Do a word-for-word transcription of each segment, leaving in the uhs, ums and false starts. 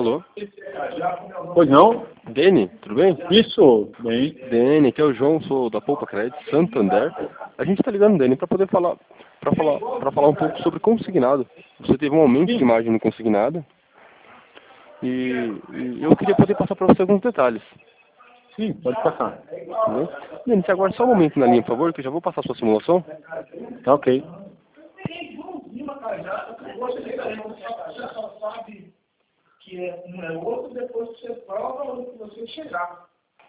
Alô? Pois não? Dene, tudo bem? Isso, bem. Dene, aqui é o João, sou da Poupa Crédito, Santander. A gente está ligando, Dene, para poder falar, para falar, para falar um pouco sobre consignado. Você teve um aumento Sim. de margem no consignado e, e eu queria poder passar para você alguns detalhes. Sim, pode passar. Né? Dene, você aguarda só um momento na linha, por favor, que eu já vou passar a sua simulação. Tá ok. Que é um é outro, depois que você prova ou que você chegar.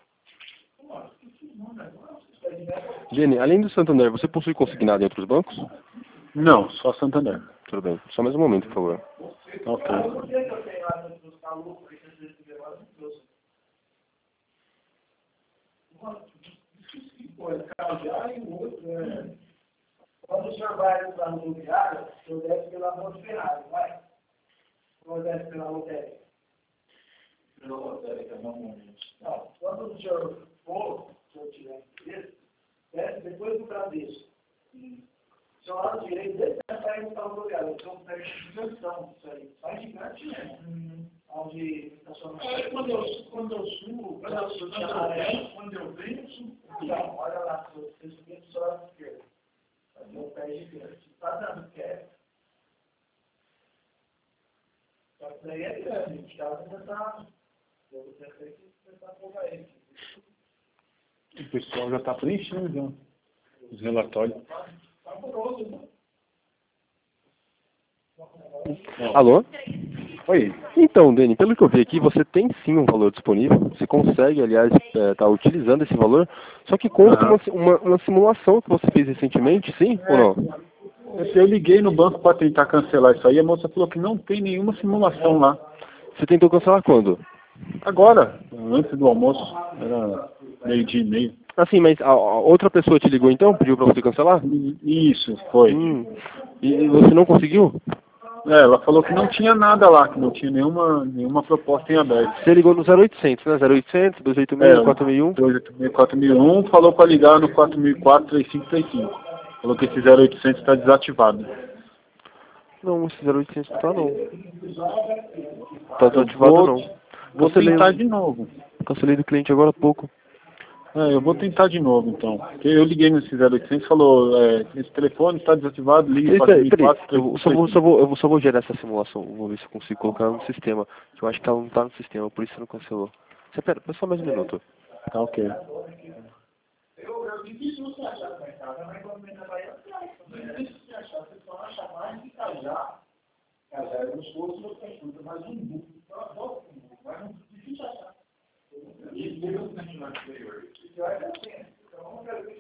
Dene, além do Santander, você possui consignado em outros bancos? Não, só Santander. Tudo bem. Só mais um momento, por favor. Tá ok. Quando o senhor vai para a rodoviária, o senhor desce pela Rua Ferrari, vai? Ou desce pela lotérica? Pela lotérica, normalmente. Não, quando o senhor for, se eu tiver interesse, desce depois do Bradesco. O seu lado direito, desde a saída para a rodoviária, então pega a inversão, isso aí. Sai de grátis mesmo. Onde estacionamento. Quando eu quando eu subo, quando eu subo, quando eu venho, eu subo. Não, olha lá, se você subir do seu lado esquerdo. Fazer o pé de direito. Se está dando quieto. Só que daí é grande, os caras vão tentar. Eu vou ter que tentar afogar ele. O pessoal já está preenchendo já os relatórios. Tá amoroso, né? Alô? Oi. Então, Dene, pelo que eu vi aqui, você tem sim um valor disponível. Você consegue, aliás, estar utilizando esse valor. Só que consta Aham. uma, uma, uma simulação que você fez recentemente, sim ou não? Eu liguei no banco para tentar cancelar isso aí. A moça falou que não tem nenhuma simulação lá. Você tentou cancelar quando? Agora, antes do almoço, era meio-dia e meio. Assim, mas a, a outra pessoa te ligou então? Pediu pra você cancelar? Isso, foi. Hum. E você não conseguiu? É, ela falou que não tinha nada lá, que não tinha nenhuma, nenhuma proposta em aberto. Você ligou no zero oitocentos, né? zero oitocentos, dois oito seis, quatro mil e um? dois oito seis, quatro mil e um, falou para ligar no quatro mil e quatro, três cinco três cinco. Falou que esse zero oitocentos está desativado. Não, esse zero oitocentos não tá não. Tá desativado vou, não. Vou Cancelei, tentar de novo. cancelei do cliente agora há pouco. É, eu vou tentar de novo então. Porque eu liguei nesse zero oitocentos e falou, é, esse telefone está desativado, ligue quatro mil e quatro, três cinco três cinco. Eu só vou, só vou, eu só vou gerar essa simulação. Vou ver se eu consigo colocar no sistema. Que eu acho que ela não tá no sistema, por isso não cancelou. Você pera, só mais um minuto. Tá ok. Eu, eu difícil você achar no mercado, mas quando vem na Bahia, é difícil você achar. Você só acha mais de Cajá. Cajá é nos cursos, não tem fruta, mas um buco. Mas é difícil achar. E Deus tem no exterior. E vai descendo. Então, vamos ver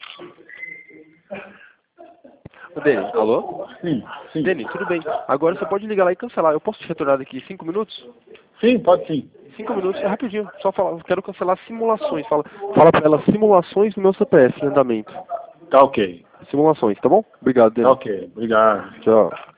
o que Dene, alô? Sim, sim. Dene, tudo bem. Agora você pode ligar lá e cancelar. Eu posso te retornar daqui cinco minutos? Sim, pode sim. Cinco minutos, é rapidinho. Só falar, eu quero cancelar simulações. Fala, fala pra ela simulações do meu C P F em andamento. Tá ok. Simulações, tá bom? Obrigado, Dene. Tá ok. Obrigado. Tchau.